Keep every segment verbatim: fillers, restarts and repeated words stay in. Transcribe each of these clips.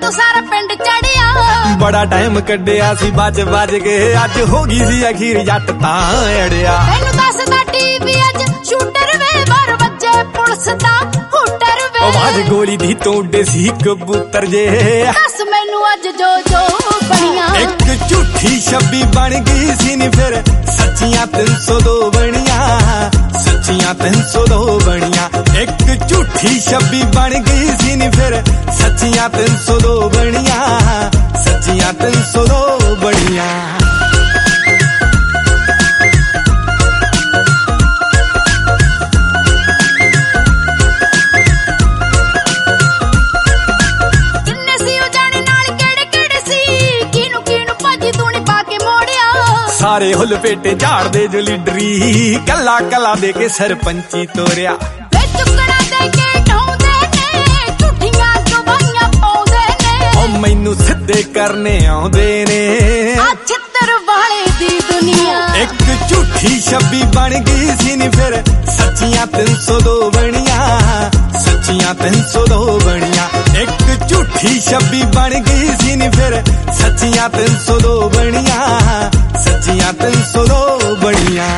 तू सारा पिंड चढ़िया। बड़ा टाइम कड्डिया सी बज बज के अज हो गई सी अखीर जट तां अड़िया। मैनू दसदा टीवी अज शूटर वे बार वजे पुलिस दा हूटर वे। आवाज गोली दी तो उड़े सी कबूतर जे। दस मैनू अज जो जो बनिया। एक झूठी छब्बी बन गई सी नी फिर सच्चियां तीन सौ दो बनिया। सच्चियां तीन सौ दो बनिया। एक झूठी छब्बी बन गई सी नी फिर सच्चियां तीन सौ दो बनिया। सच्चियां तीन सौ दो बनिया। सारे हुल पेटे झाड़ दे जो लीडरी कला कला दे के सरपंची तोरिया। मैनू सिद्धे करने आउंदे ने छित्तर वाले दी दुनिया। एक झूठी छब्बी बन गई सी नी फिर सच्चियां तीन सौ दो बनिया। सच्चियां तीन सौ दो बनिया। एक झूठी छब्बी बन गई सी नी फिर सच्चियां तीन सौ दो बनिया। सच्चियां तीन सौ दो बनिया।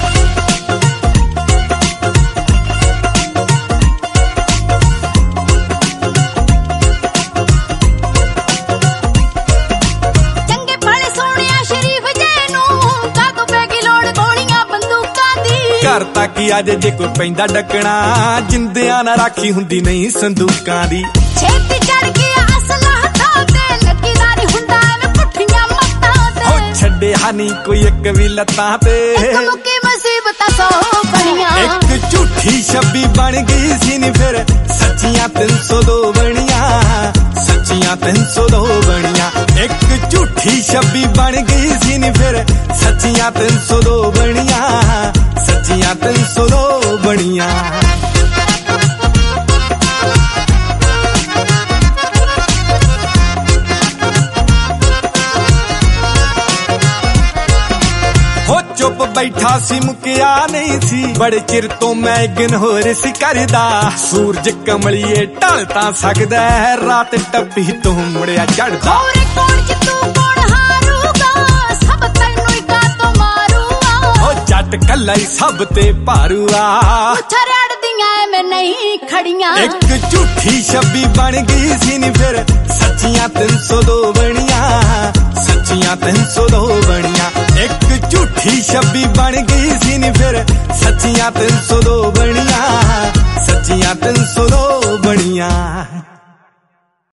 घर तक ही अज जे कोई पैंदा डकना जिंदियां ना राखी हुंदी नहीं संदूकां दी। छेती चढ़ के असला हथा ते लकीदारी हुंदा एवें पुठियां मत्तां ते। हो छड्डे हानी कोई एक भी लत्तां ते। एक मुक्की मुसीबतां सौ बनिया। एक झूठी छब्बी बन गई सी नी फिर सच्चियां तीन सौ दो बनिया। सच्चियां तीन सौ दो बनिया। एक झूठी छब्बी बन गई सी नी फिर सच्चियां तीन सौ दो बनिया। सच्चियां तीन सौ दो बनिया। हो चुप बैठा सी मुकिया नहीं सी बड़े चिर तो मैं इग्नोर सी करदा। सूरज कमलिए ढल तां सकदा रात टप्पी तो मुड़िया चढ़दा। जट कला ही सब ते भारूआ में नहीं खड़िया। एक झूठी छब्बी बन गई सी नी फिर सच्चियां तीन सौ दो बनिया। सच्चियां तीन सौ दो बनिया। एक झूठी छब्बी बन गई सी नी फिर सच्चियां तीन सौ दो बनिया। सच्चियां तीन सौ दो